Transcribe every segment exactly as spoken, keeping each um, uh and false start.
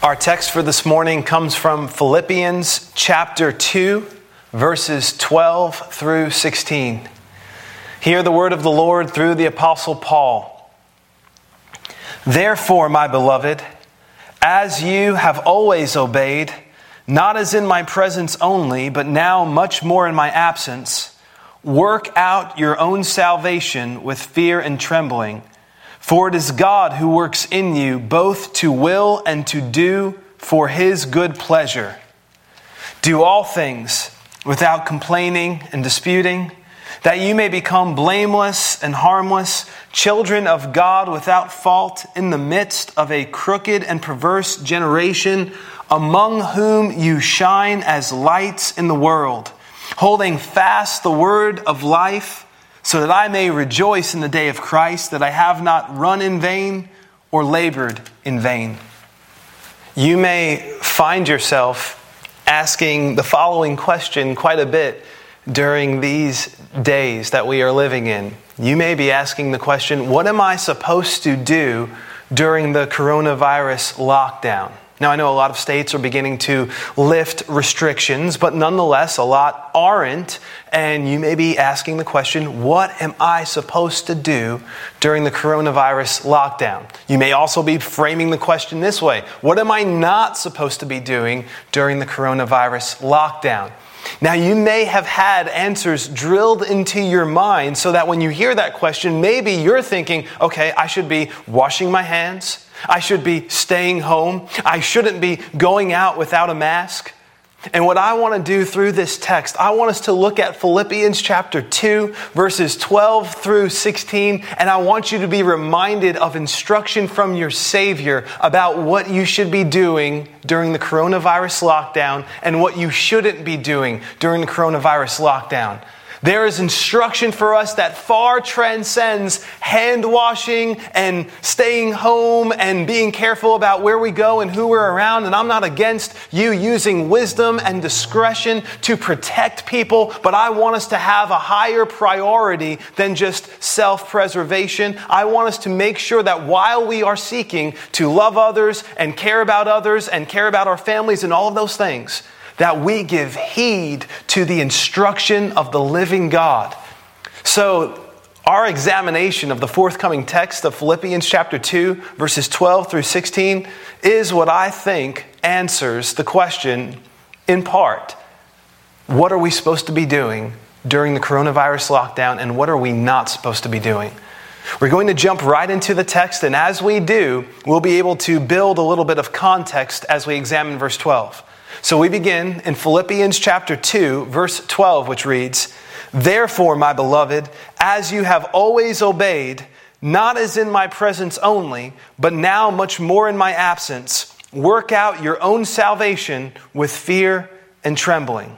Our text for this morning comes from Philippians chapter two, verses twelve through sixteen. Hear the word of the Lord through the Apostle Paul. Therefore, my beloved, as you have always obeyed, not as in my presence only, but now much more in my absence, work out your own salvation with fear and trembling. For it is God who works in you both to will and to do for His good pleasure. Do all things without complaining and disputing, that you may become blameless and harmless, children of God without fault in the midst of a crooked and perverse generation, among whom you shine as lights in the world, holding fast the word of life, so that I may rejoice in the day of Christ, that I have not run in vain or labored in vain. You may find yourself asking the following question quite a bit during these days that we are living in. You may be asking the question, what am I supposed to do during the coronavirus lockdown? Now, I know a lot of states are beginning to lift restrictions, but nonetheless, a lot aren't. And you may be asking the question, what am I supposed to do during the coronavirus lockdown? You may also be framing the question this way: what am I not supposed to be doing during the coronavirus lockdown? Now, you may have had answers drilled into your mind so that when you hear that question, maybe you're thinking, okay, I should be washing my hands. I should be staying home. I shouldn't be going out without a mask. And what I want to do through this text, I want us to look at Philippians chapter two, verses twelve through sixteen, and I want you to be reminded of instruction from your Savior about what you should be doing during the coronavirus lockdown and what you shouldn't be doing during the coronavirus lockdown. There is instruction for us that far transcends hand washing and staying home and being careful about where we go and who we're around. And I'm not against you using wisdom and discretion to protect people, but I want us to have a higher priority than just self-preservation. I want us to make sure that while we are seeking to love others and care about others and care about our families and all of those things, that we give heed to the instruction of the living God. So, our examination of the forthcoming text of Philippians chapter two, verses twelve through sixteen, is what I think answers the question, in part, what are we supposed to be doing during the coronavirus lockdown, and what are we not supposed to be doing? We're going to jump right into the text, and as we do, we'll be able to build a little bit of context as we examine verse twelve. So we begin in Philippians chapter two, verse twelve, which reads, Therefore, my beloved, as you have always obeyed, not as in my presence only, but now much more in my absence, work out your own salvation with fear and trembling.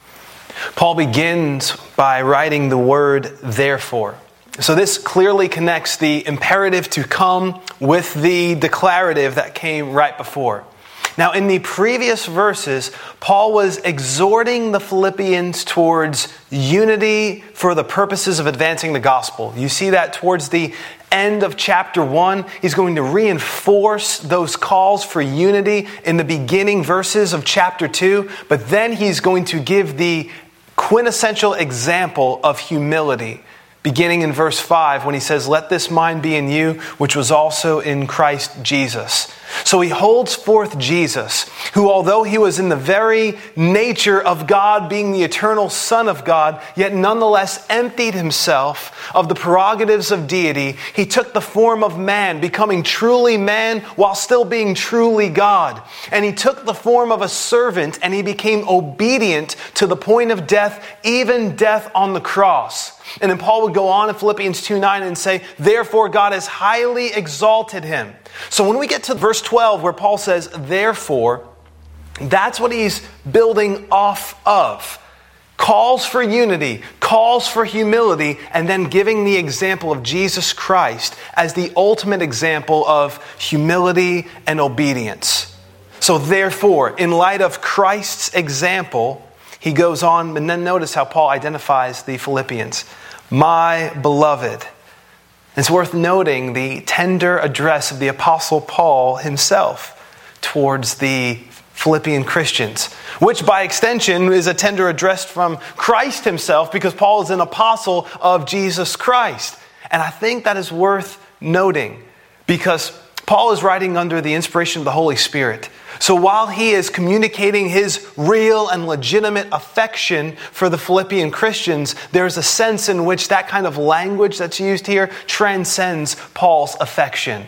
Paul begins by writing the word therefore. So this clearly connects the imperative to come with the declarative that came right before. Now, in the previous verses, Paul was exhorting the Philippians towards unity for the purposes of advancing the gospel. You see that towards the end of chapter one. He's going to reinforce those calls for unity in the beginning verses of chapter two. But then he's going to give the quintessential example of humility, beginning in verse five when he says, Let this mind be in you, which was also in Christ Jesus. So he holds forth Jesus, who although he was in the very nature of God, being the eternal Son of God, yet nonetheless emptied himself of the prerogatives of deity. He took the form of man, becoming truly man while still being truly God. And he took the form of a servant and he became obedient to the point of death, even death on the cross. And then Paul would go on in Philippians two nine and say, Therefore God has highly exalted him. So when we get to verse twelve where Paul says, Therefore, that's what he's building off of. Calls for unity, calls for humility, and then giving the example of Jesus Christ as the ultimate example of humility and obedience. So therefore, in light of Christ's example, he goes on, and then notice how Paul identifies the Philippians. My beloved. It's worth noting the tender address of the Apostle Paul himself towards the Philippian Christians, which by extension is a tender addressed from Christ himself, because Paul is an apostle of Jesus Christ. And I think that is worth noting, because Paul is writing under the inspiration of the Holy Spirit. So while he is communicating his real and legitimate affection for the Philippian Christians, there's a sense in which that kind of language that's used here transcends Paul's affection.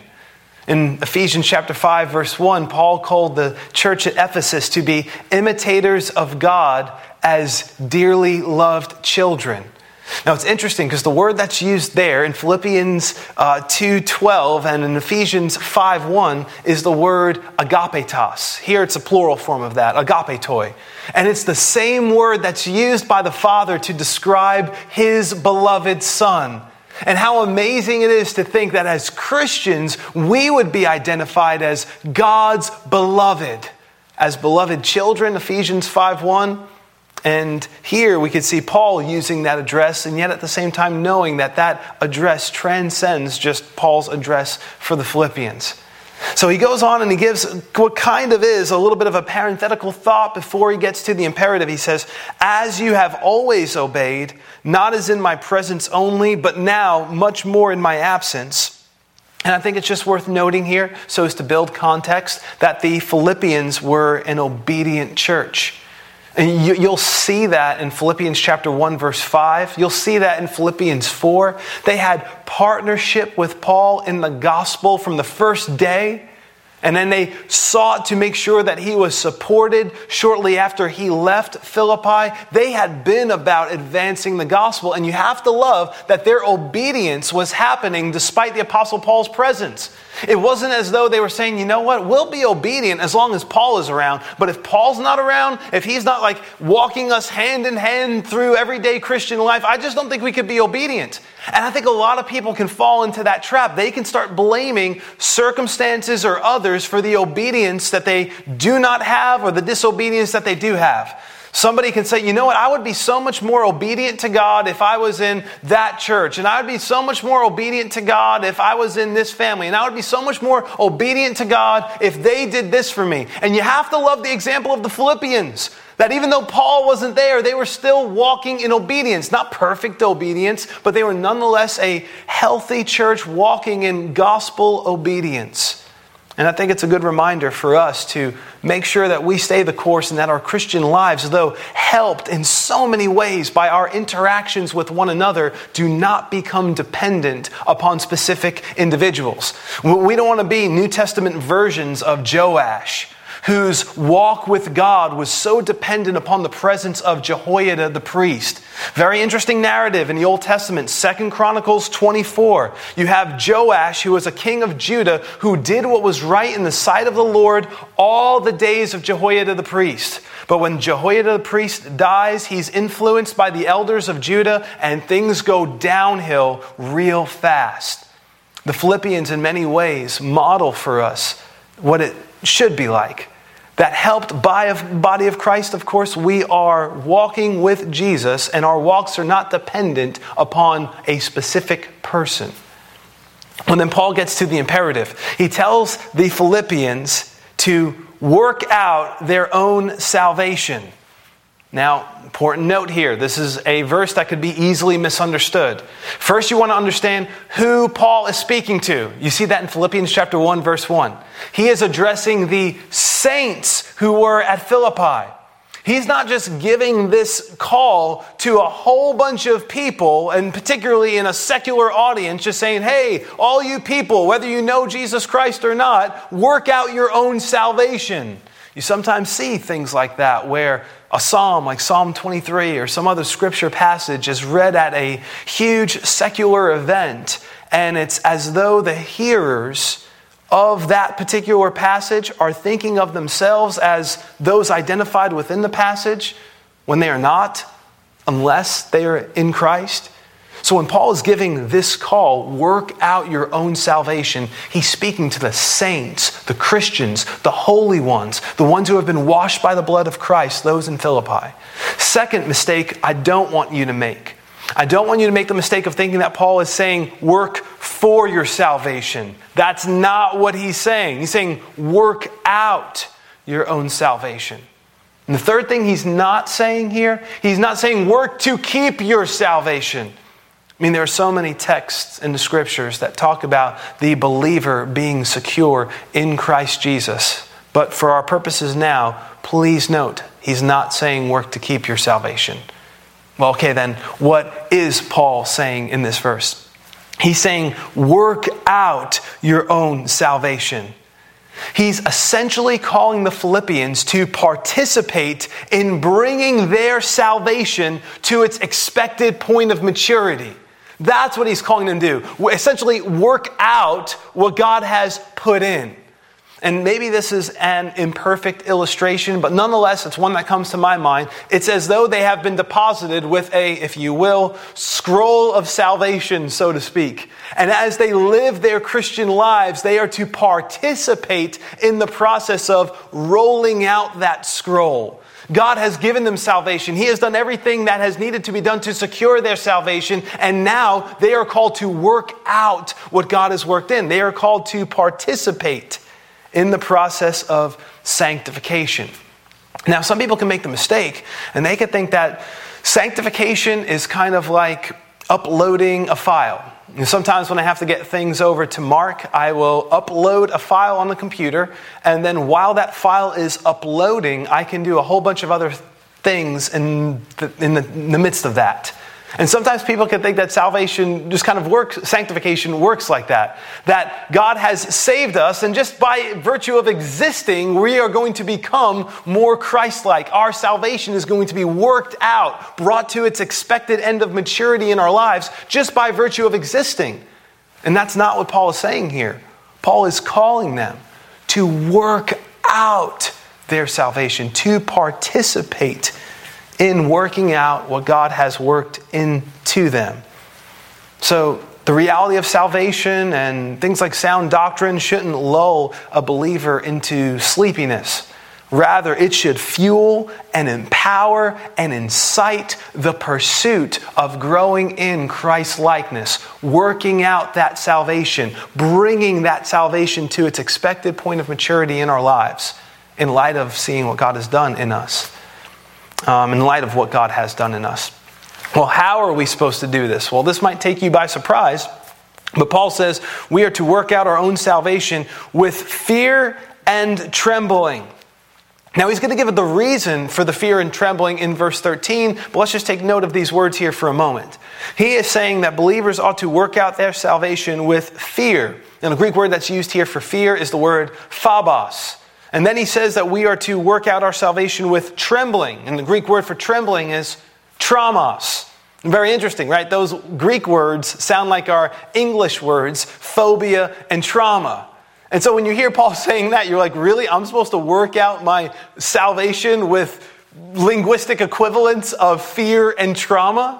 In Ephesians chapter five, verse one, Paul called the church at Ephesus to be imitators of God as dearly loved children. Now it's interesting because the word that's used there in Philippians uh, two twelve and in Ephesians five one is the word agapetos. Here it's a plural form of that, agapetoi. And it's the same word that's used by the Father to describe his beloved Son. And how amazing it is to think that as Christians, we would be identified as God's beloved. As beloved children, Ephesians five one. And here we could see Paul using that address, and yet at the same time knowing that that address transcends just Paul's address for the Philippians. So he goes on and he gives what kind of is a little bit of a parenthetical thought before he gets to the imperative. He says, as you have always obeyed, not as in my presence only, but now much more in my absence. And I think it's just worth noting here, so as to build context, that the Philippians were an obedient church. And you, you'll see that in Philippians chapter one, verse five. You'll see that in Philippians four. They had partnership with Paul in the gospel from the first day. And then they sought to make sure that he was supported shortly after he left Philippi. They had been about advancing the gospel. And you have to love that their obedience was happening despite the Apostle Paul's presence. It wasn't as though they were saying, you know what, we'll be obedient as long as Paul is around. But if Paul's not around, if he's not like walking us hand in hand through everyday Christian life, I just don't think we could be obedient. And I think a lot of people can fall into that trap. They can start blaming circumstances or others for the obedience that they do not have or the disobedience that they do have. Somebody can say, you know what, I would be so much more obedient to God if I was in that church. And I would be so much more obedient to God if I was in this family. And I would be so much more obedient to God if they did this for me. And you have to love the example of the Philippians. That even though Paul wasn't there, they were still walking in obedience. Not perfect obedience, but they were nonetheless a healthy church walking in gospel obedience. And I think it's a good reminder for us to make sure that we stay the course and that our Christian lives, though helped in so many ways by our interactions with one another, do not become dependent upon specific individuals. We don't want to be New Testament versions of Joash, whose walk with God was so dependent upon the presence of Jehoiada the priest. Very interesting narrative in the Old Testament, Second Chronicles twenty-four. You have Joash, who was a king of Judah, who did what was right in the sight of the Lord all the days of Jehoiada the priest. But when Jehoiada the priest dies, he's influenced by the elders of Judah, and things go downhill real fast. The Philippians, in many ways, model for us what it should be like. That helped by a body of Christ, of course, we are walking with Jesus, and our walks are not dependent upon a specific person. When then Paul gets to the imperative, he tells the Philippians to work out their own salvation. Now, important note here, this is a verse that could be easily misunderstood. First, you want to understand who Paul is speaking to. You see that in Philippians chapter one, verse one. He is addressing the saints who were at Philippi. He's not just giving this call to a whole bunch of people, and particularly in a secular audience, just saying, hey, all you people, whether you know Jesus Christ or not, work out your own salvation. You sometimes see things like that where a psalm like Psalm twenty-three or some other scripture passage is read at a huge secular event, and it's as though the hearers of that particular passage are thinking of themselves as those identified within the passage when they are not, unless they are in Christ. So when Paul is giving this call, work out your own salvation, he's speaking to the saints, the Christians, the holy ones, the ones who have been washed by the blood of Christ, those in Philippi. Second mistake I don't want you to make. I don't want you to make the mistake of thinking that Paul is saying work for your salvation. That's not what he's saying. He's saying work out your own salvation. And the third thing he's not saying here, he's not saying work to keep your salvation. I mean, there are so many texts in the scriptures that talk about the believer being secure in Christ Jesus. But for our purposes now, please note, he's not saying work to keep your salvation. Well, okay, then what is Paul saying in this verse? He's saying work out your own salvation. He's essentially calling the Philippians to participate in bringing their salvation to its expected point of maturity. That's what he's calling them to do. Essentially work out what God has put in. And maybe this is an imperfect illustration, but nonetheless, it's one that comes to my mind. It's as though they have been deposited with a, if you will, scroll of salvation, so to speak. And as they live their Christian lives, they are to participate in the process of rolling out that scroll. God has given them salvation. He has done everything that has needed to be done to secure their salvation. And now they are called to work out what God has worked in. They are called to participate in the process of sanctification. Now, some people can make the mistake, and they can think that sanctification is kind of like uploading a file. And sometimes when I have to get things over to Mark, I will upload a file on the computer, and then while that file is uploading, I can do a whole bunch of other things in the, in the, in the midst of that. And sometimes people can think that salvation just kind of works, sanctification works like that. That God has saved us, and just by virtue of existing, we are going to become more Christ-like. Our salvation is going to be worked out, brought to its expected end of maturity in our lives, just by virtue of existing. And that's not what Paul is saying here. Paul is calling them to work out their salvation, to participate in working out what God has worked into them. So the reality of salvation and things like sound doctrine shouldn't lull a believer into sleepiness. Rather, it should fuel and empower and incite the pursuit of growing in Christ-likeness, working out that salvation, bringing that salvation to its expected point of maturity in our lives, in light of seeing what God has done in us. Um, in light of what God has done in us. Well, how are we supposed to do this? Well, this might take you by surprise, but Paul says we are to work out our own salvation with fear and trembling. Now, he's going to give the reason for the fear and trembling in verse thirteen, but let's just take note of these words here for a moment. He is saying that believers ought to work out their salvation with fear. And the Greek word that's used here for fear is the word phobos. And then he says that we are to work out our salvation with trembling. And the Greek word for trembling is traumos. Very interesting, right? Those Greek words sound like our English words, phobia and trauma. And so when you hear Paul saying that, you're like, really? I'm supposed to work out my salvation with linguistic equivalents of fear and trauma?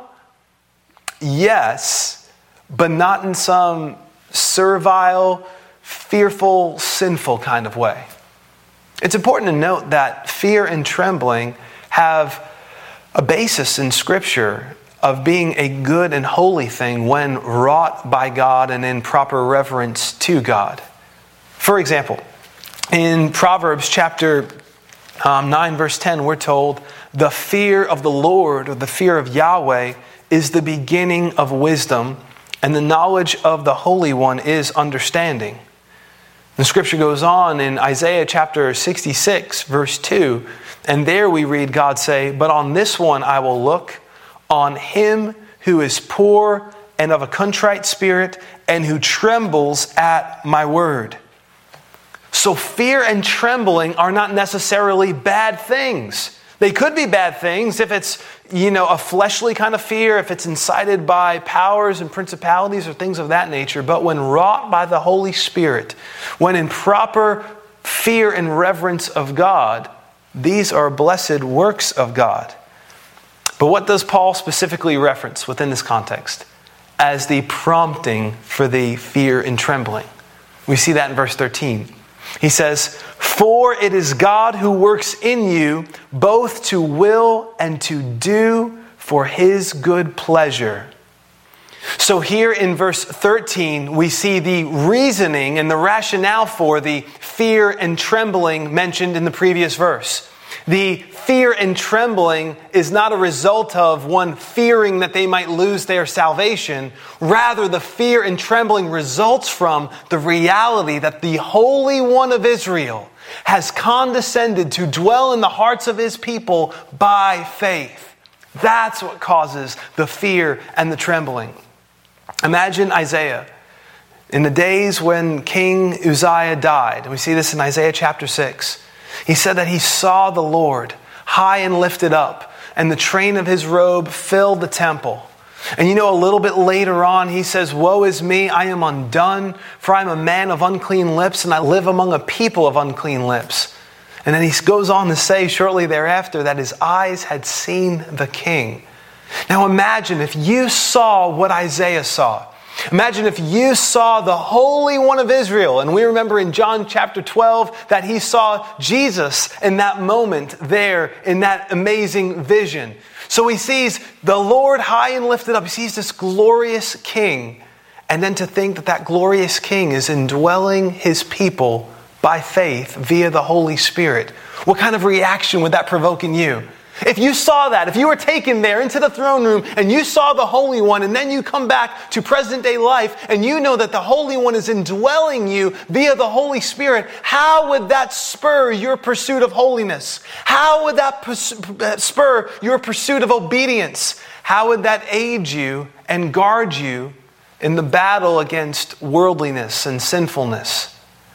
Yes, but not in some servile, fearful, sinful kind of way. It's important to note that fear and trembling have a basis in Scripture of being a good and holy thing when wrought by God and in proper reverence to God. For example, in Proverbs chapter um, nine, verse ten, we're told, the fear of the Lord, or the fear of Yahweh, is the beginning of wisdom, and the knowledge of the Holy One is understanding. The scripture goes on in Isaiah chapter sixty-six, verse two, and there we read God say, but on this one I will look, on him who is poor and of a contrite spirit, and who trembles at my word. So fear and trembling are not necessarily bad things. They could be bad things if it's, you know, a fleshly kind of fear, if it's incited by powers and principalities or things of that nature. But when wrought by the Holy Spirit, when in proper fear and reverence of God, these are blessed works of God. But what does Paul specifically reference within this context as the prompting for the fear and trembling? We see that in verse thirteen. He says, for it is God who works in you both to will and to do for his good pleasure. So here in verse thirteen, we see the reasoning and the rationale for the fear and trembling mentioned in the previous verse. The fear and trembling is not a result of one fearing that they might lose their salvation. Rather, the fear and trembling results from the reality that the Holy One of Israel has condescended to dwell in the hearts of his people by faith. That's what causes the fear and the trembling. Imagine Isaiah in the days when King Uzziah died. And we see this in Isaiah chapter six. He said that he saw the Lord high and lifted up, and the train of his robe filled the temple. And you know, a little bit later on, he says, "Woe is me, I am undone, for I am a man of unclean lips, and I live among a people of unclean lips." And then he goes on to say shortly thereafter that his eyes had seen the King. Now imagine if you saw what Isaiah saw. Imagine if you saw the Holy One of Israel. And we remember in John chapter twelve that he saw Jesus in that moment there in that amazing vision. So he sees the Lord high and lifted up. He sees this glorious King. And then to think that that glorious King is indwelling his people by faith via the Holy Spirit. What kind of reaction would that provoke in you? If you saw that, if you were taken there into the throne room and you saw the Holy One, and then you come back to present day life and you know that the Holy One is indwelling you via the Holy Spirit, how would that spur your pursuit of holiness? How would that pers- spur your pursuit of obedience? How would that aid you and guard you in the battle against worldliness and sinfulness?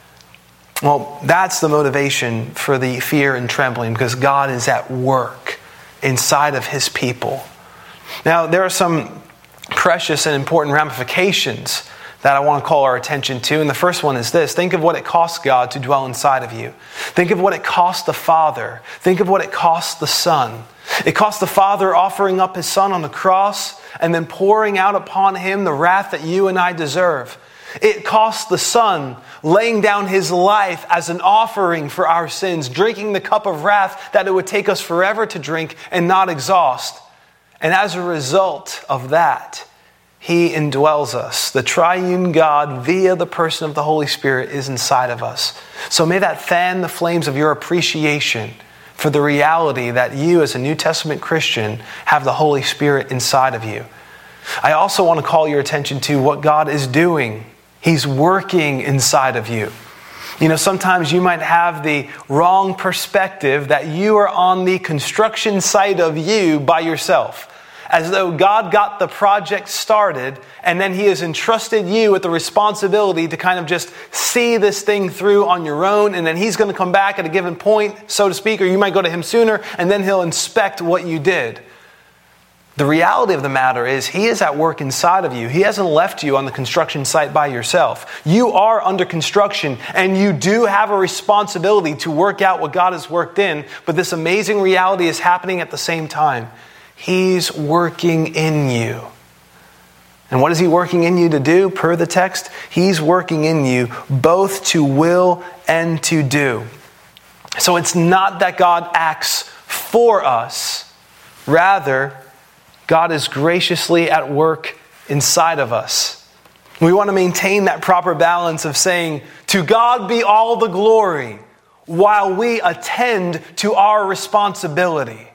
Well, that's the motivation for the fear and trembling, because God is at work inside of his people. Now, there are some precious and important ramifications that I want to call our attention to. And the first one is this. Think of what it costs God to dwell inside of you. Think of what it cost the Father. Think of what it cost the Son. It cost the Father offering up his Son on the cross and then pouring out upon him the wrath that you and I deserve. It cost the Son laying down his life as an offering for our sins, drinking the cup of wrath that it would take us forever to drink and not exhaust. And as a result of that, he indwells us. The triune God, via the person of the Holy Spirit, is inside of us. So may that fan the flames of your appreciation for the reality that you, as a New Testament Christian, have the Holy Spirit inside of you. I also want to call your attention to what God is doing. He's working inside of you. You know, sometimes you might have the wrong perspective that you are on the construction site of you by yourself. As though God got the project started and then he has entrusted you with the responsibility to kind of just see this thing through on your own, and then he's going to come back at a given point, so to speak, or you might go to him sooner and then he'll inspect what you did. The reality of the matter is he is at work inside of you. He hasn't left you on the construction site by yourself. You are under construction and you do have a responsibility to work out what God has worked in, but this amazing reality is happening at the same time. He's working in you. And what is he working in you to do? Per the text, he's working in you both to will and to do. So it's not that God acts for us. Rather, God is graciously at work inside of us. We want to maintain that proper balance of saying, to God be all the glory, while we attend to our responsibility.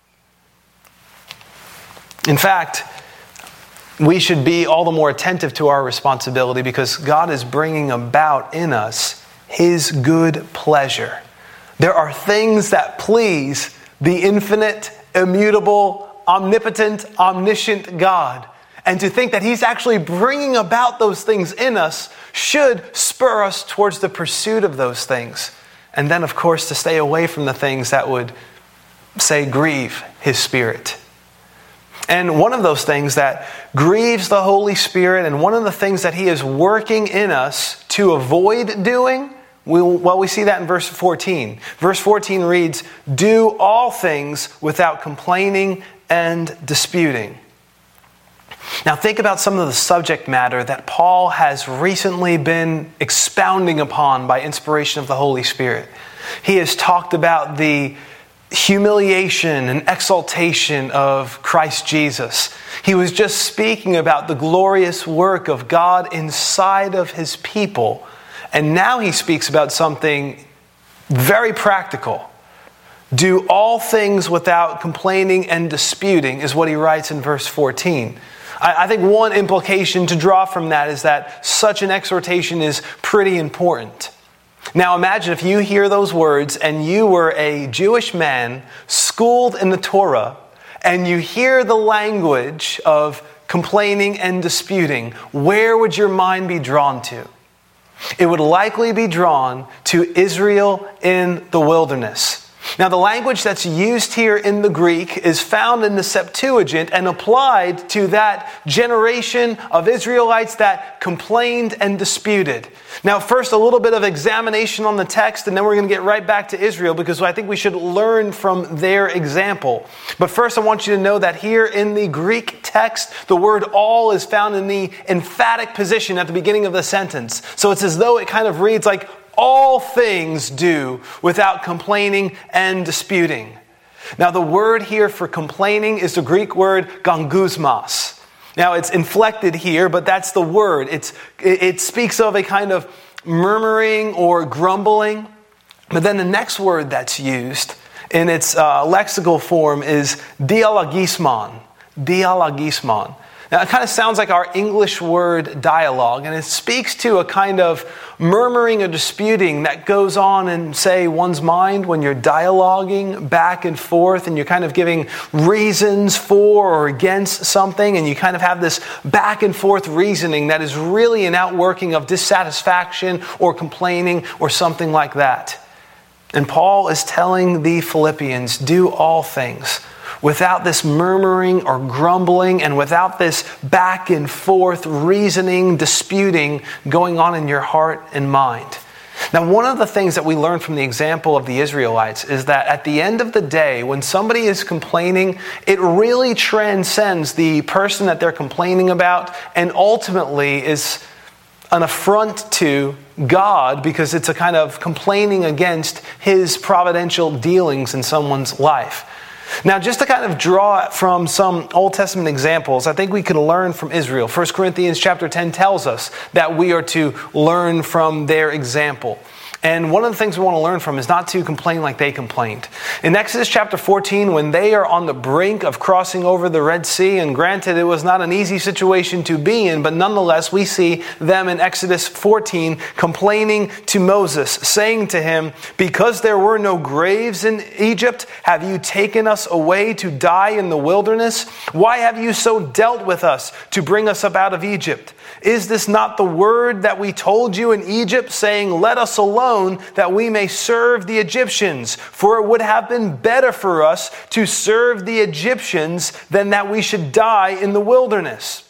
In fact, we should be all the more attentive to our responsibility because God is bringing about in us his good pleasure. There are things that please the infinite, immutable, omnipotent, omniscient God. And to think that he's actually bringing about those things in us should spur us towards the pursuit of those things. And then, of course, to stay away from the things that would, say, grieve his Spirit. And one of those things that grieves the Holy Spirit, and one of the things that he is working in us to avoid doing, we, well, we see that in verse fourteen. Verse fourteen reads, "Do all things without complaining and disputing." Now think about some of the subject matter that Paul has recently been expounding upon by inspiration of the Holy Spirit. He has talked about the humiliation and exaltation of Christ Jesus. He was just speaking about the glorious work of God inside of his people. And now he speaks about something very practical. Do all things without complaining and disputing is what he writes in verse fourteen. I, I think one implication to draw from that is that such an exhortation is pretty important. Now imagine if you hear those words and you were a Jewish man schooled in the Torah and you hear the language of complaining and disputing. Where would your mind be drawn to? It would likely be drawn to Israel in the wilderness. Now, the language that's used here in the Greek is found in the Septuagint and applied to that generation of Israelites that complained and disputed. Now, first, a little bit of examination on the text, and then we're going to get right back to Israel because I think we should learn from their example. But first, I want you to know that here in the Greek text, the word all is found in the emphatic position at the beginning of the sentence. So it's as though it kind of reads like, all things do without complaining and disputing. Now, the word here for complaining is the Greek word gangusmos. Now, it's inflected here, but that's the word. It's, it speaks of a kind of murmuring or grumbling. But then the next word that's used in its uh, lexical form is dialogismon. Dialogismon. Now, it kind of sounds like our English word dialogue, and it speaks to a kind of murmuring or disputing that goes on in, say, one's mind when you're dialoguing back and forth, and you're kind of giving reasons for or against something, and you kind of have this back and forth reasoning that is really an outworking of dissatisfaction or complaining or something like that. And Paul is telling the Philippians, do all things without this murmuring or grumbling and without this back and forth reasoning, disputing going on in your heart and mind. Now, one of the things that we learn from the example of the Israelites is that at the end of the day, when somebody is complaining, it really transcends the person that they're complaining about and ultimately is an affront to God because it's a kind of complaining against his providential dealings in someone's life. Now, just to kind of draw from some Old Testament examples, I think we can learn from Israel. First Corinthians chapter ten tells us that we are to learn from their example. And one of the things we want to learn from is not to complain like they complained. In Exodus chapter fourteen, when they are on the brink of crossing over the Red Sea, and granted it was not an easy situation to be in, but nonetheless we see them in Exodus fourteen complaining to Moses, saying to him, because there were no graves in Egypt, have you taken us away to die in the wilderness? Why have you so dealt with us to bring us up out of Egypt? Is this not the word that we told you in Egypt, saying, let us alone, that we may serve the Egyptians? For it would have been better for us to serve the Egyptians than that we should die in the wilderness.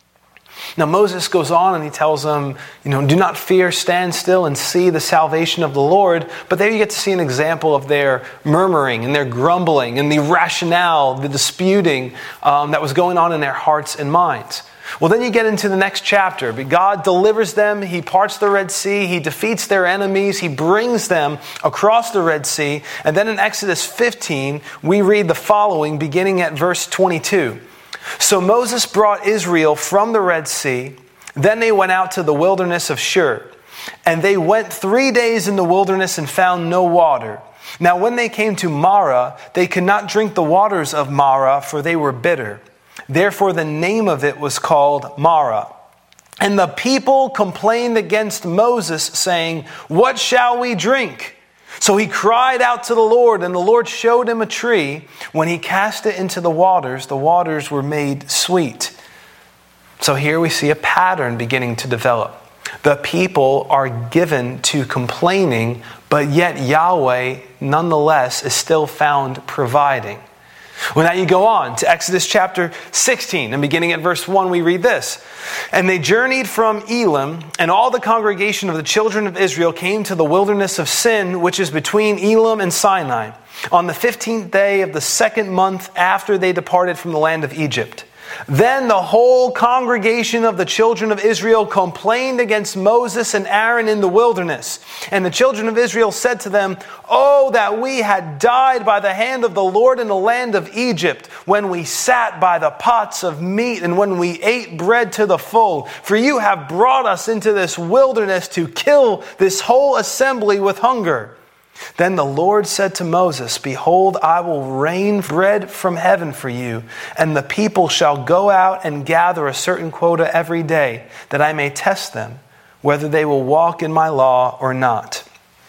Now Moses goes on and he tells them, you know, do not fear, stand still and see the salvation of the Lord. But there you get to see an example of their murmuring and their grumbling and the rationale, the disputing um, that was going on in their hearts and minds. Well, then you get into the next chapter. God delivers them. He parts the Red Sea. He defeats their enemies. He brings them across the Red Sea. And then in Exodus fifteen, we read the following, beginning at verse twenty-two. So Moses brought Israel from the Red Sea. Then they went out to the wilderness of Shur. And they went three days in the wilderness and found no water. Now when they came to Marah, they could not drink the waters of Marah, for they were bitter. Therefore, the name of it was called Marah. And the people complained against Moses, saying, what shall we drink? So he cried out to the Lord, and the Lord showed him a tree. When he cast it into the waters, the waters were made sweet. So here we see a pattern beginning to develop. The people are given to complaining, but yet Yahweh, nonetheless, is still found providing. Well, now you go on to Exodus chapter sixteen, and beginning at verse one, we read this. And they journeyed from Elim, and all the congregation of the children of Israel came to the wilderness of Sin, which is between Elim and Sinai, on the fifteenth day of the second month after they departed from the land of Egypt. Then the whole congregation of the children of Israel complained against Moses and Aaron in the wilderness. And the children of Israel said to them, "Oh, that we had died by the hand of the Lord in the land of Egypt, when we sat by the pots of meat and when we ate bread to the full. For you have brought us into this wilderness to kill this whole assembly with hunger." Then the Lord said to Moses, "Behold, I will rain bread from heaven for you, and the people shall go out and gather a certain quota every day, that I may test them, whether they will walk in my law or not."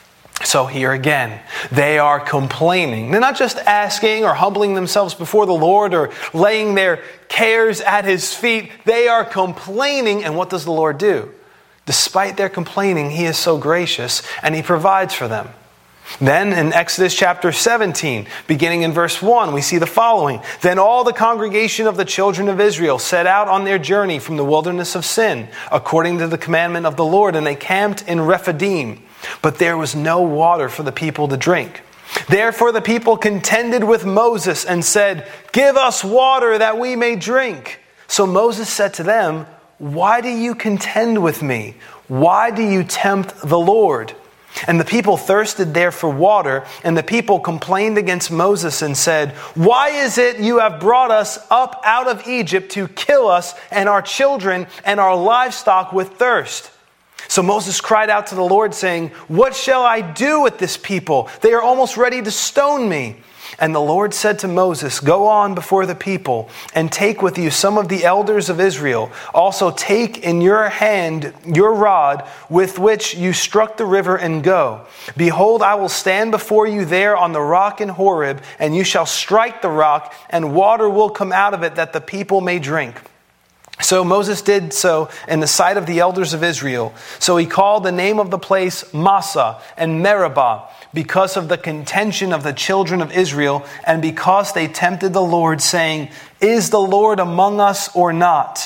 So here again, they are complaining. They're not just asking or humbling themselves before the Lord or laying their cares at His feet. They are complaining, and what does the Lord do? Despite their complaining, He is so gracious, and He provides for them. Then in Exodus chapter seventeen, beginning in verse one, we see the following. "Then all the congregation of the children of Israel set out on their journey from the wilderness of Sin, according to the commandment of the Lord, and they camped in Rephidim. But there was no water for the people to drink. Therefore the people contended with Moses and said, 'Give us water that we may drink.' So Moses said to them, 'Why do you contend with me? Why do you tempt the Lord?' And the people thirsted there for water, and the people complained against Moses and said, 'Why is it you have brought us up out of Egypt to kill us and our children and our livestock with thirst?' So Moses cried out to the Lord, saying, 'What shall I do with this people? They are almost ready to stone me.' And the Lord said to Moses, 'Go on before the people, and take with you some of the elders of Israel. Also take in your hand your rod with which you struck the river, and go. Behold, I will stand before you there on the rock in Horeb, and you shall strike the rock, and water will come out of it that the people may drink.' So Moses did so in the sight of the elders of Israel. So he called the name of the place Massah and Meribah, because of the contention of the children of Israel, and because they tempted the Lord, saying, 'Is the Lord among us or not?'"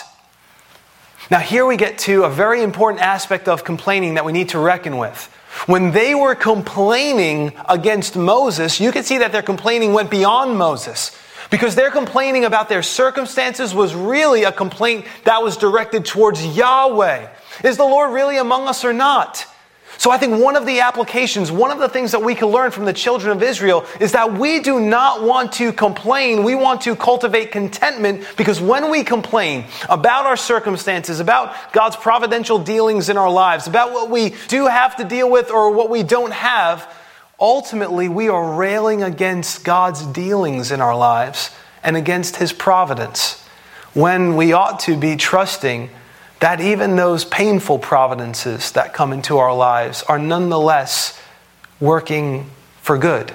Now here we get to a very important aspect of complaining that we need to reckon with. When they were complaining against Moses, you can see that their complaining went beyond Moses. Because their complaining about their circumstances was really a complaint that was directed towards Yahweh. Is the Lord really among us or not? So I think one of the applications, one of the things that we can learn from the children of Israel is that we do not want to complain. We want to cultivate contentment, because when we complain about our circumstances, about God's providential dealings in our lives, about what we do have to deal with or what we don't have, ultimately we are railing against God's dealings in our lives and against His providence, when we ought to be trusting that even those painful providences that come into our lives are nonetheless working for good.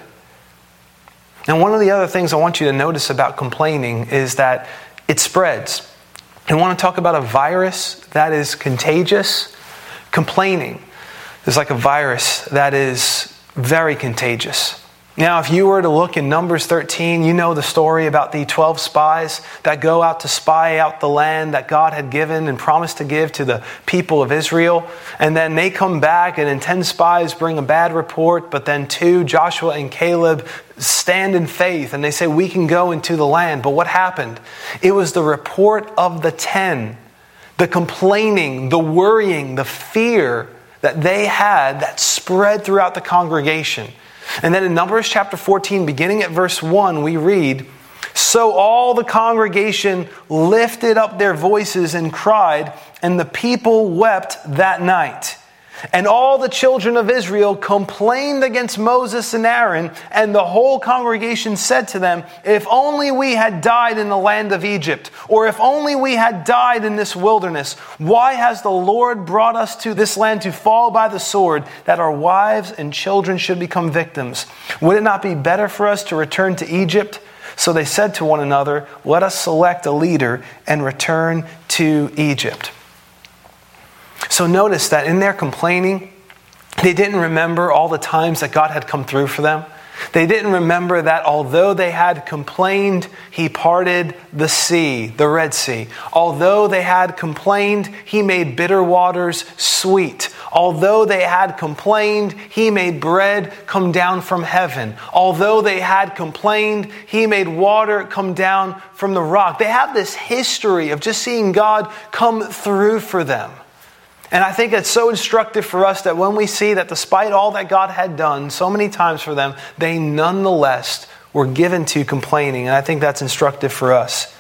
And one of the other things I want you to notice about complaining is that it spreads. And I want to talk about a virus that is contagious. Complaining is like a virus that is very contagious. Now, if you were to look in Numbers thirteen, you know the story about the twelve spies that go out to spy out the land that God had given and promised to give to the people of Israel. And then they come back, and then ten spies bring a bad report, but then two, Joshua and Caleb, stand in faith, and they say, "We can go into the land." But what happened? It was the report of the ten, the complaining, the worrying, the fear that they had that spread throughout the congregation. And then in Numbers chapter fourteen, beginning at verse one, we read, "So all the congregation lifted up their voices and cried, and the people wept that night. And all the children of Israel complained against Moses and Aaron, and the whole congregation said to them, 'If only we had died in the land of Egypt, or if only we had died in this wilderness. Why has the Lord brought us to this land to fall by the sword, that our wives and children should become victims? Would it not be better for us to return to Egypt?' So they said to one another, 'Let us select a leader and return to Egypt.'" So notice that in their complaining, they didn't remember all the times that God had come through for them. They didn't remember that although they had complained, he parted the sea, the Red Sea. Although they had complained, he made bitter waters sweet. Although they had complained, he made bread come down from heaven. Although they had complained, he made water come down from the rock. They have this history of just seeing God come through for them. And I think it's so instructive for us that when we see that despite all that God had done so many times for them, they nonetheless were given to complaining. And I think that's instructive for us.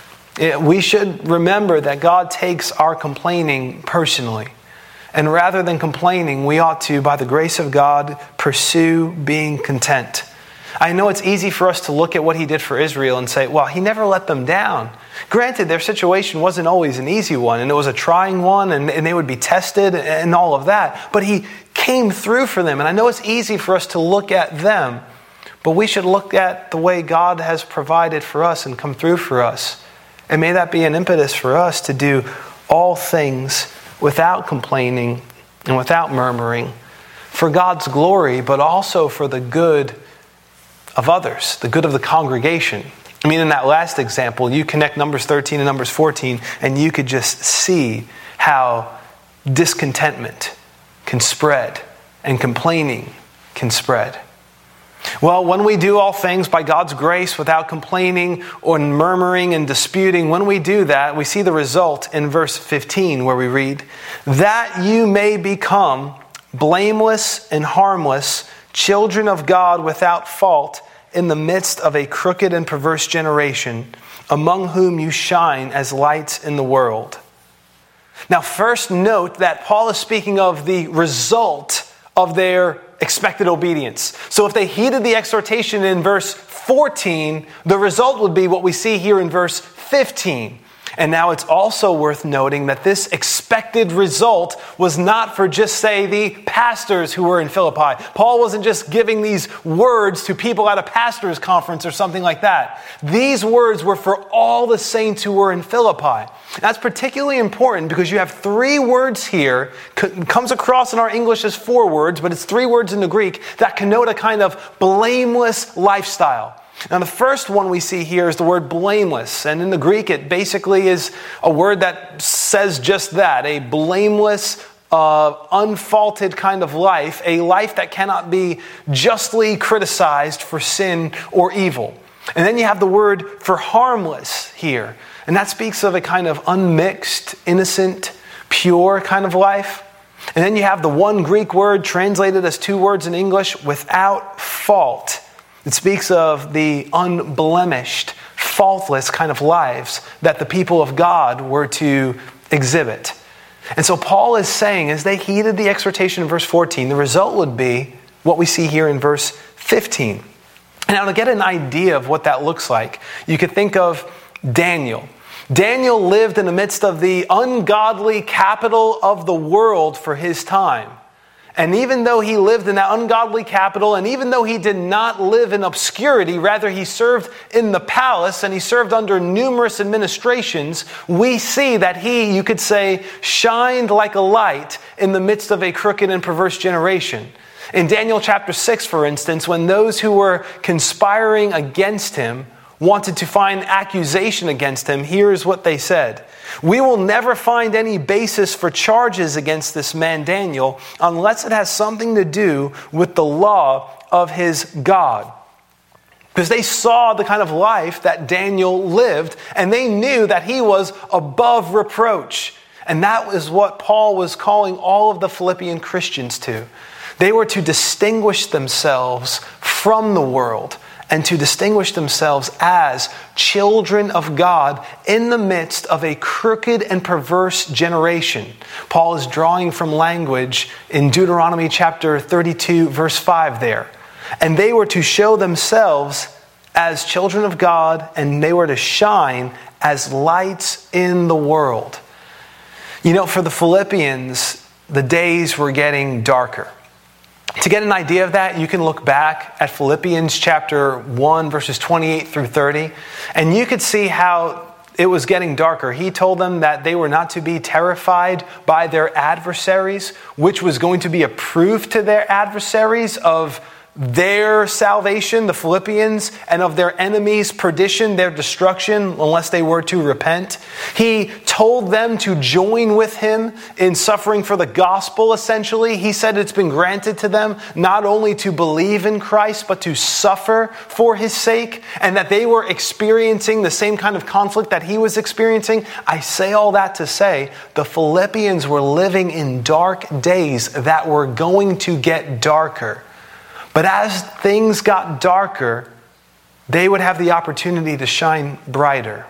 It, we should remember that God takes our complaining personally. And rather than complaining, we ought to, by the grace of God, pursue being content. I know it's easy for us to look at what he did for Israel and say, well, he never let them down. Granted, their situation wasn't always an easy one, and it was a trying one, and, and they would be tested and all of that. But he came through for them. And I know it's easy for us to look at them, but we should look at the way God has provided for us and come through for us. And may that be an impetus for us to do all things without complaining and without murmuring, for God's glory, but also for the good of others, the good of the congregation. I mean, in that last example, you connect Numbers thirteen and Numbers fourteen, and you could just see how discontentment can spread and complaining can spread. Well, when we do all things by God's grace without complaining or murmuring and disputing, when we do that, we see the result in verse fifteen where we read, that you may become blameless and harmless, children of God without fault, in the midst of a crooked and perverse generation, among whom you shine as lights in the world. Now, first note that Paul is speaking of the result of their expected obedience. So if they heeded the exhortation in verse fourteen, the result would be what we see here in verse fifteen. And now it's also worth noting that this expected result was not for just, say, the pastors who were in Philippi. Paul wasn't just giving these words to people at a pastor's conference or something like that. These words were for all the saints who were in Philippi. That's particularly important because you have three words here. It comes across in our English as four words, but it's three words in the Greek that connote a kind of blameless lifestyle. Now, the first one we see here is the word blameless. And in the Greek, it basically is a word that says just that, a blameless, uh, unfaulted kind of life, a life that cannot be justly criticized for sin or evil. And then you have the word for harmless here. And that speaks of a kind of unmixed, innocent, pure kind of life. And then you have the one Greek word translated as two words in English, without fault. It speaks of the unblemished, faultless kind of lives that the people of God were to exhibit. And so Paul is saying, as they heeded the exhortation in verse fourteen, the result would be what we see here in verse fifteen. And now to get an idea of what that looks like, you could think of Daniel. Daniel lived in the midst of the ungodly capital of the world for his time. And even though he lived in that ungodly capital, and even though he did not live in obscurity, rather he served in the palace and he served under numerous administrations, we see that he, you could say, shined like a light in the midst of a crooked and perverse generation. In Daniel chapter six, for instance, when those who were conspiring against him wanted to find accusation against him, here's what they said. We will never find any basis for charges against this man Daniel unless it has something to do with the law of his God. Because they saw the kind of life that Daniel lived, and they knew that he was above reproach. And that was what Paul was calling all of the Philippian Christians to. They were to distinguish themselves from the world, and to distinguish themselves as children of God in the midst of a crooked and perverse generation. Paul is drawing from language in Deuteronomy chapter thirty-two, verse five there. And they were to show themselves as children of God, and they were to shine as lights in the world. You know, for the Philippians, the days were getting darker. To get an idea of that, you can look back at Philippians chapter one, verses twenty-eight through thirty, and you could see how it was getting darker. He told them that they were not to be terrified by their adversaries, which was going to be a proof to their adversaries of their salvation, the Philippians, and of their enemies' perdition, their destruction, unless they were to repent. He told them to join with him in suffering for the gospel, essentially. He said it's been granted to them not only to believe in Christ, but to suffer for his sake, and that they were experiencing the same kind of conflict that he was experiencing. I say all that to say the Philippians were living in dark days that were going to get darker. But as things got darker, they would have the opportunity to shine brighter.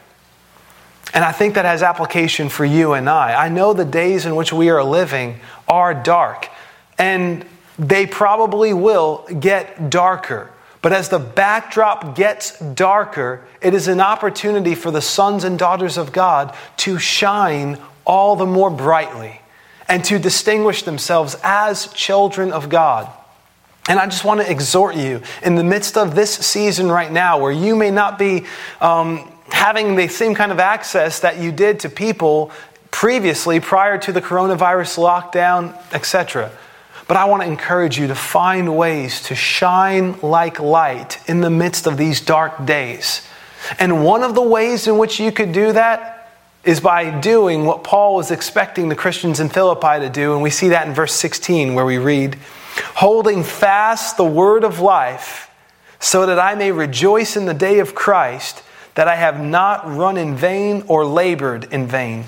And I think that has application for you and I. I know the days in which we are living are dark, and they probably will get darker. But as the backdrop gets darker, it is an opportunity for the sons and daughters of God to shine all the more brightly and to distinguish themselves as children of God. And I just want to exhort you in the midst of this season right now where you may not be um, having the same kind of access that you did to people previously prior to the coronavirus lockdown, et cetera. But I want to encourage you to find ways to shine like light in the midst of these dark days. And one of the ways in which you could do that is by doing what Paul was expecting the Christians in Philippi to do. And we see that in verse sixteen where we read, holding fast the word of life, so that I may rejoice in the day of Christ, that I have not run in vain or labored in vain.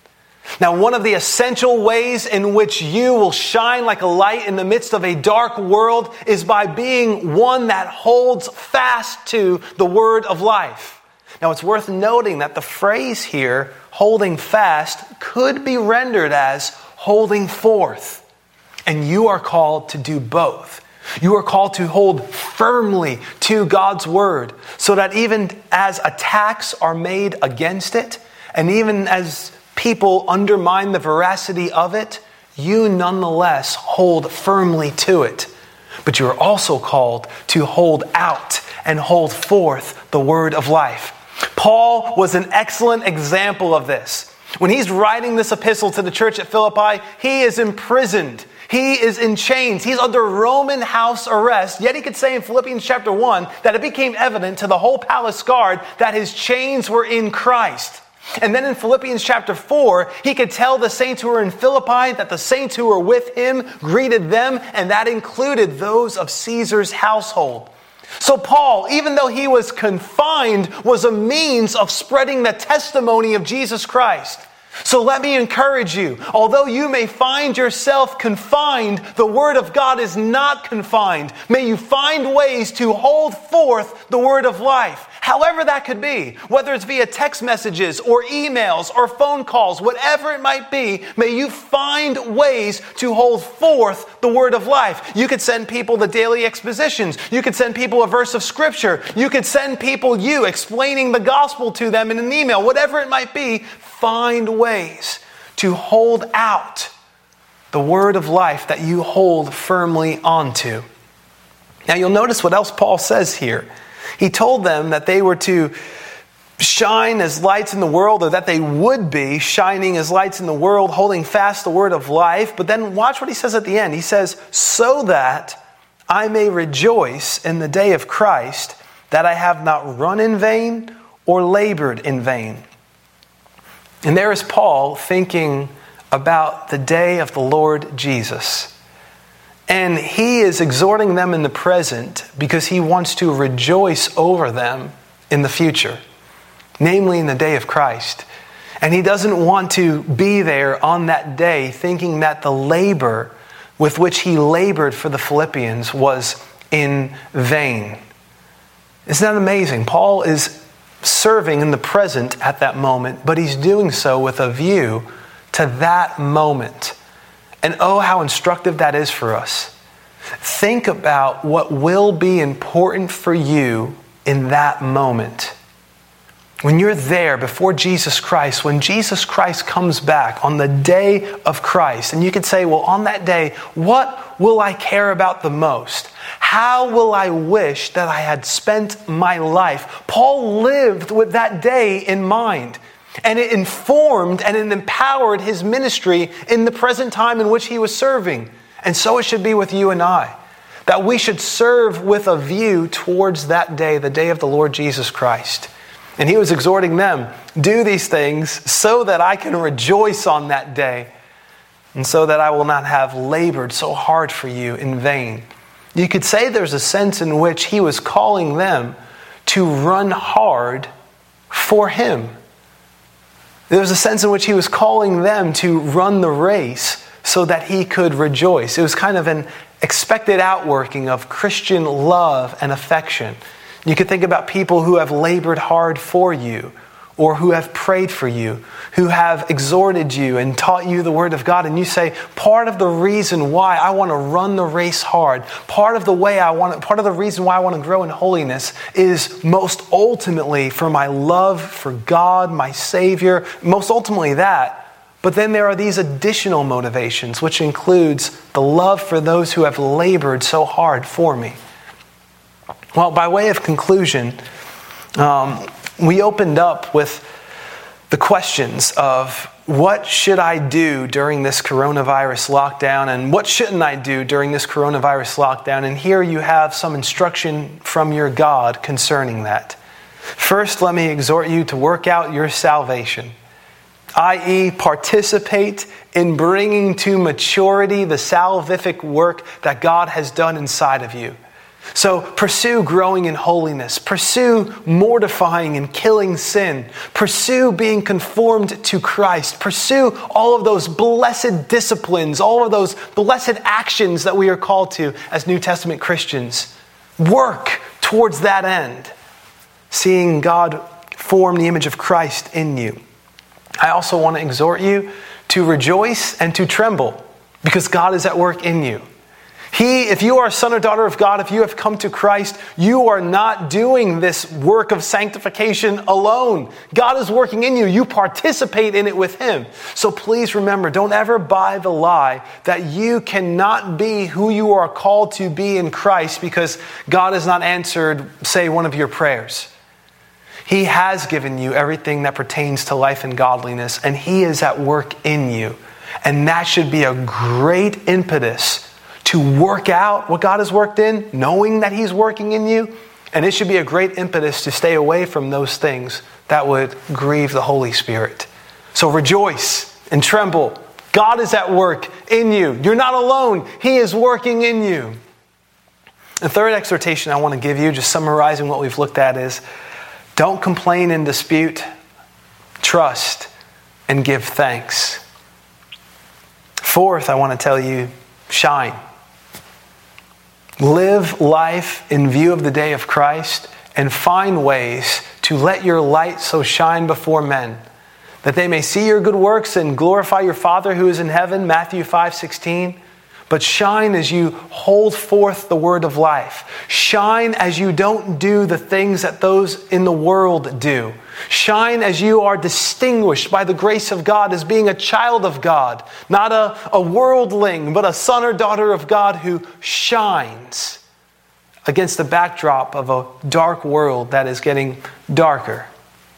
Now, one of the essential ways in which you will shine like a light in the midst of a dark world is by being one that holds fast to the word of life. Now, it's worth noting that the phrase here, holding fast, could be rendered as holding forth. And you are called to do both. You are called to hold firmly to God's word, so that even as attacks are made against it, and even as people undermine the veracity of it, you nonetheless hold firmly to it. But you are also called to hold out and hold forth the word of life. Paul was an excellent example of this. When he's writing this epistle to the church at Philippi, he is imprisoned. He is in chains. He's under Roman house arrest. Yet he could say in Philippians chapter one that it became evident to the whole palace guard that his chains were in Christ. And then in Philippians chapter four, he could tell the saints who were in Philippi that the saints who were with him greeted them, and that included those of Caesar's household. So Paul, even though he was confined, was a means of spreading the testimony of Jesus Christ. So let me encourage you, although you may find yourself confined, the word of God is not confined. May you find ways to hold forth the word of life, however that could be, whether it's via text messages or emails or phone calls, whatever it might be, may you find ways to hold forth the word of life. You could send people the daily expositions. You could send people a verse of scripture. You could send people you explaining the gospel to them in an email, whatever it might be. Find ways to hold out the word of life that you hold firmly onto. Now you'll notice what else Paul says here. He told them that they were to shine as lights in the world, or that they would be shining as lights in the world, holding fast the word of life. But then watch what he says at the end. He says, so that I may rejoice in the day of Christ, that I have not run in vain or labored in vain. And there is Paul thinking about the day of the Lord Jesus. And he is exhorting them in the present because he wants to rejoice over them in the future, namely in the day of Christ. And he doesn't want to be there on that day thinking that the labor with which he labored for the Philippians was in vain. Isn't that amazing? Paul is serving in the present at that moment, but he's doing so with a view to that moment. And oh, how instructive that is for us. Think about what will be important for you in that moment. When you're there before Jesus Christ, when Jesus Christ comes back on the day of Christ, and you could say, well, on that day, what will I care about the most? How will I wish that I had spent my life? Paul lived with that day in mind, and it informed and it empowered his ministry in the present time in which he was serving. And so it should be with you and I. that we should serve with a view towards that day, the day of the Lord Jesus Christ. And he was exhorting them, do these things so that I can rejoice on that day, and so that I will not have labored so hard for you in vain. You could say there's a sense in which he was calling them to run hard for him. There was a sense in which he was calling them to run the race so that he could rejoice. It was kind of an expected outworking of Christian love and affection. You could think about people who have labored hard for you, or who have prayed for you, who have exhorted you and taught you the Word of God. And you say, part of the reason why I want to run the race hard, part of the way I want to, part of the reason why I want to grow in holiness is most ultimately for my love for God, my Savior, most ultimately that. But then there are these additional motivations, which includes the love for those who have labored so hard for me. Well, by way of conclusion, um, we opened up with the questions of what should I do during this coronavirus lockdown, and what shouldn't I do during this coronavirus lockdown? And here you have some instruction from your God concerning that. First, let me exhort you to work out your salvation, that is participate in bringing to maturity the salvific work that God has done inside of you. So pursue growing in holiness. Pursue mortifying and killing sin. Pursue being conformed to Christ. Pursue all of those blessed disciplines, all of those blessed actions that we are called to as New Testament Christians. Work towards that end, seeing God form the image of Christ in you. I also want to exhort you to rejoice and to tremble, because God is at work in you. He, if you are a son or daughter of God, if you have come to Christ, you are not doing this work of sanctification alone. God is working in you. You participate in it with Him. So please remember, don't ever buy the lie that you cannot be who you are called to be in Christ because God has not answered, say, one of your prayers. He has given you everything that pertains to life and godliness, and He is at work in you. And that should be a great impetus to work out what God has worked in, knowing that He's working in you. And it should be a great impetus to stay away from those things that would grieve the Holy Spirit. So rejoice and tremble. God is at work in you. You're not alone. He is working in you. The third exhortation I want to give you, just summarizing what we've looked at, is don't complain and dispute. Trust and give thanks. Fourth, I want to tell you, shine. Live life in view of the day of Christ and find ways to let your light so shine before men, that they may see your good works and glorify your Father who is in heaven, Matthew five sixteen. But shine as you hold forth the word of life. Shine as you don't do the things that those in the world do. Shine as you are distinguished by the grace of God as being a child of God. Not a, a worldling, but a son or daughter of God who shines against the backdrop of a dark world that is getting darker.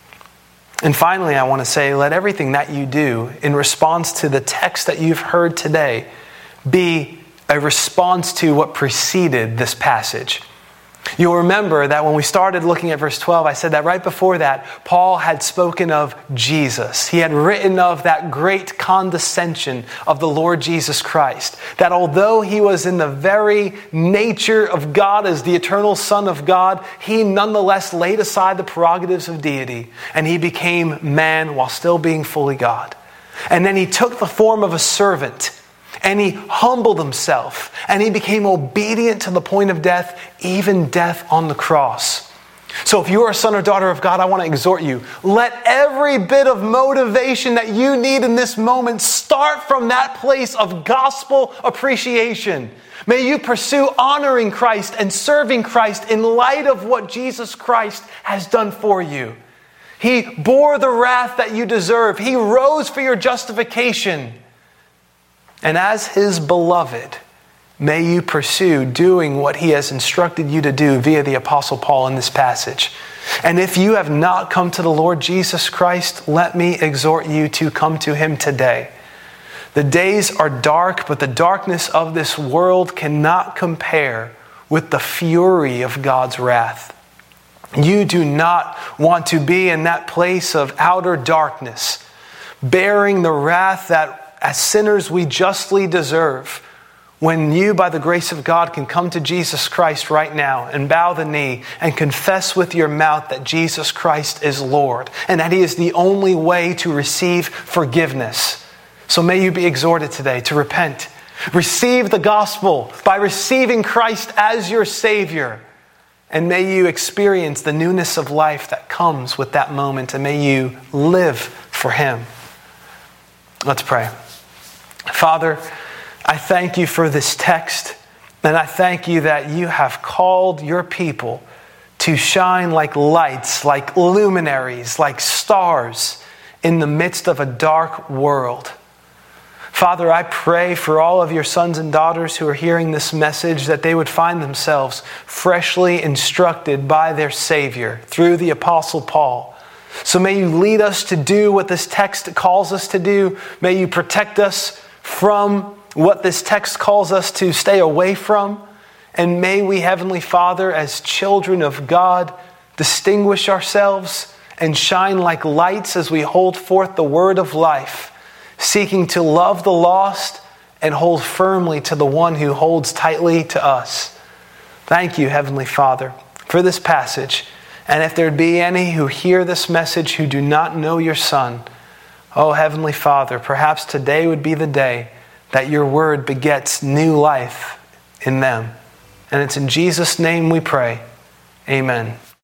And finally, I want to say, let everything that you do in response to the text that you've heard today be a response to what preceded this passage. You'll remember that when we started looking at verse twelve, I said that right before that, Paul had spoken of Jesus. He had written of that great condescension of the Lord Jesus Christ. That although He was in the very nature of God as the eternal Son of God, He nonetheless laid aside the prerogatives of deity and He became man while still being fully God. And then He took the form of a servant. And He humbled Himself. And He became obedient to the point of death, even death on the cross. So if you are a son or daughter of God, I want to exhort you. Let every bit of motivation that you need in this moment start from that place of gospel appreciation. May you pursue honoring Christ and serving Christ in light of what Jesus Christ has done for you. He bore the wrath that you deserve. He rose for your justification. And as His beloved, may you pursue doing what He has instructed you to do via the Apostle Paul in this passage. And if you have not come to the Lord Jesus Christ, let me exhort you to come to Him today. The days are dark, but the darkness of this world cannot compare with the fury of God's wrath. You do not want to be in that place of outer darkness, bearing the wrath that as sinners we justly deserve, when you, by the grace of God, can come to Jesus Christ right now and bow the knee and confess with your mouth that Jesus Christ is Lord and that He is the only way to receive forgiveness. So may you be exhorted today to repent. Receive the gospel by receiving Christ as your Savior. And may you experience the newness of life that comes with that moment. And may you live for Him. Let's pray. Father, I thank you for this text. And I thank you that you have called your people to shine like lights, like luminaries, like stars in the midst of a dark world. Father, I pray for all of your sons and daughters who are hearing this message that they would find themselves freshly instructed by their Savior through the Apostle Paul. So may you lead us to do what this text calls us to do. May you protect us from what this text calls us to stay away from. And may we, Heavenly Father, as children of God, distinguish ourselves and shine like lights as we hold forth the word of life, seeking to love the lost and hold firmly to the one who holds tightly to us. Thank you, Heavenly Father, for this passage. And if there be any who hear this message who do not know your Son, oh, Heavenly Father, perhaps today would be the day that your word begets new life in them. And it's in Jesus' name we pray. Amen.